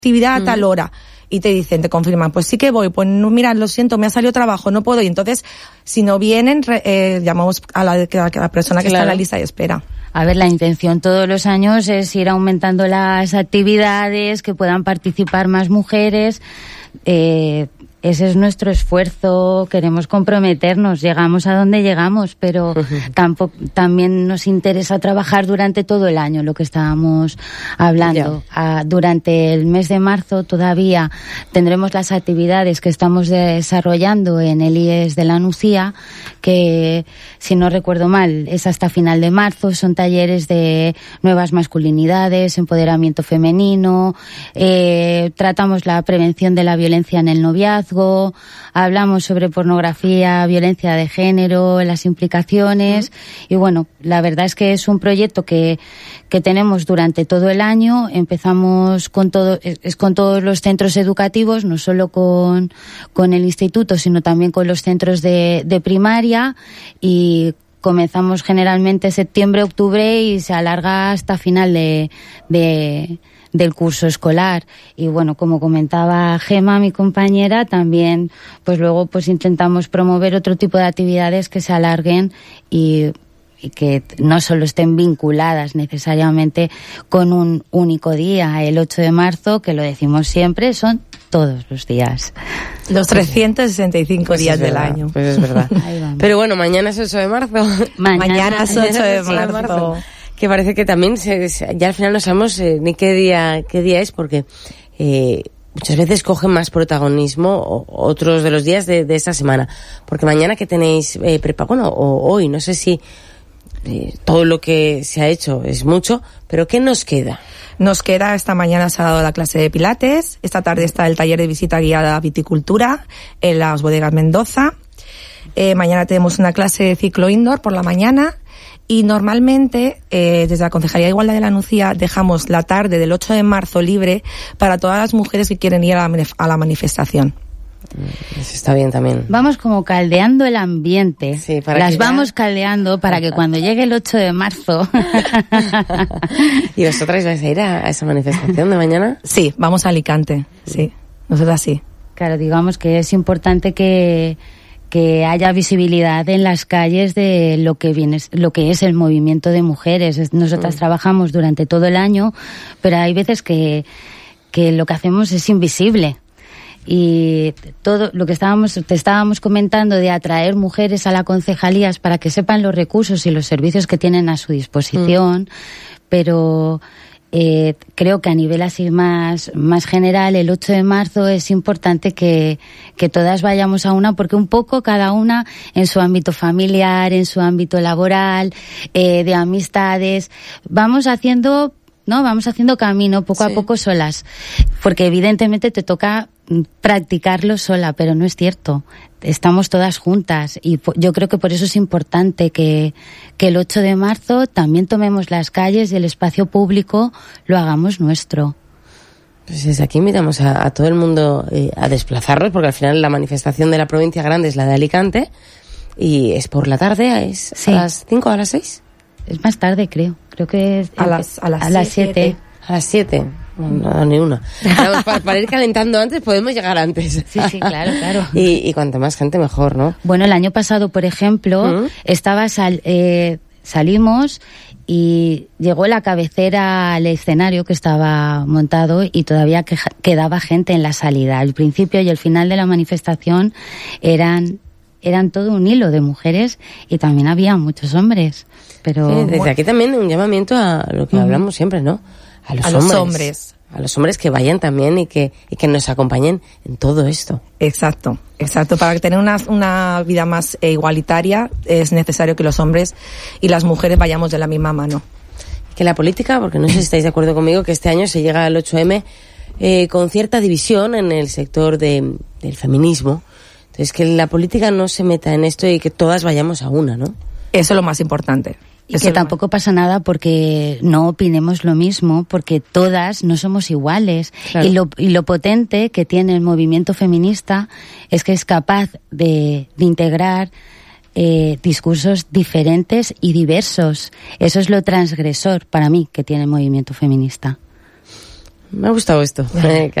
actividad a tal hora. Y te dicen, te confirman, pues sí que voy, pues no, mira, lo siento, me ha salido trabajo, no puedo. Y entonces, si no vienen, llamamos a la persona que está en la lista de espera. A ver, la intención todos los años es ir aumentando las actividades, que puedan participar más mujeres. Ese es nuestro esfuerzo, queremos comprometernos, llegamos a donde llegamos, pero también nos interesa trabajar durante todo el año, lo que estábamos hablando. Durante el mes de marzo todavía tendremos las actividades que estamos desarrollando en el IES de la Nucía, que, si no recuerdo mal, es hasta final de marzo. Son talleres de nuevas masculinidades, empoderamiento femenino, tratamos la prevención de la violencia en el noviazgo, hablamos sobre pornografía, violencia de género, las implicaciones, y bueno, la verdad es que es un proyecto que tenemos durante todo el año. Empezamos con todos los centros educativos, no solo con el instituto, sino también con los centros de primaria, y comenzamos generalmente septiembre, octubre y se alarga hasta final del curso escolar. Y bueno, como comentaba Gema, mi compañera, también pues luego pues intentamos promover otro tipo de actividades que se alarguen y que no solo estén vinculadas necesariamente con un único día. El 8 de marzo, que lo decimos siempre, son todos los días. Los 365 pues días del año. Pues es verdad. Pero bueno, mañana es 8 de marzo. Mañana es 8 de marzo. Que parece que también ya al final no sabemos ni qué día es, porque muchas veces cogen más protagonismo otros de los días de esta semana. Porque mañana que tenéis o hoy, no sé si todo lo que se ha hecho es mucho, pero ¿qué nos queda? Nos queda, esta mañana se ha dado la clase de pilates, esta tarde está el taller de visita guiada a viticultura en las bodegas Mendoza, mañana tenemos una clase de ciclo indoor por la mañana, y normalmente desde la Concejalía de Igualdad de la Nucía dejamos la tarde del 8 de marzo libre para todas las mujeres que quieren ir a la manifestación. Eso está bien también. Vamos como caldeando el ambiente. Sí, vamos caldeando para que cuando llegue el 8 de marzo... ¿Y vosotras vais a ir a esa manifestación de mañana? Sí, vamos a Alicante, sí. Nosotras sí. Claro, digamos que es importante que haya visibilidad en las calles de lo que es el movimiento de mujeres. Nosotras trabajamos durante todo el año, pero hay veces que lo que hacemos es invisible. Y todo lo que te estábamos comentando de atraer mujeres a las concejalías para que sepan los recursos y los servicios que tienen a su disposición, pero creo que a nivel así más general, el 8 de marzo es importante que todas vayamos a una, porque un poco cada una en su ámbito familiar, en su ámbito laboral, de amistades, vamos haciendo camino poco a poco solas, porque evidentemente te toca practicarlo sola, pero no es cierto. Estamos todas juntas y yo creo que por eso es importante que el 8 de marzo también tomemos las calles y el espacio público lo hagamos nuestro. Pues desde aquí invitamos a todo el mundo a desplazarnos, porque al final la manifestación de la provincia grande es la de Alicante y es por la tarde, es a las 5 o a las 6. Es más tarde, creo que es a las 7. A las 7. No, ni una. Para ir calentando antes podemos llegar antes. Sí, claro. Y cuanta más gente mejor, ¿no? Bueno, el año pasado, por ejemplo, salimos y llegó la cabecera al escenario que estaba montado y todavía quedaba gente en la salida. El principio y el final de la manifestación eran todo un hilo de mujeres y también había muchos hombres. Pero desde aquí también un llamamiento a lo que hablamos siempre, ¿no? A los hombres. A los hombres que vayan también y que nos acompañen en todo esto. Exacto. Para tener una vida más igualitaria es necesario que los hombres y las mujeres vayamos de la misma mano. Que la política, porque no sé si estáis de acuerdo conmigo, que este año se llega al 8M con cierta división en el sector del feminismo. Entonces, que la política no se meta en esto y que todas vayamos a una, ¿no? Eso es lo más importante. Y que tampoco pasa nada porque no opinemos lo mismo, porque todas no somos iguales. Claro. Y lo potente que tiene el movimiento feminista es que es capaz de integrar discursos diferentes y diversos. Eso es lo transgresor para mí que tiene el movimiento feminista. Me ha gustado esto.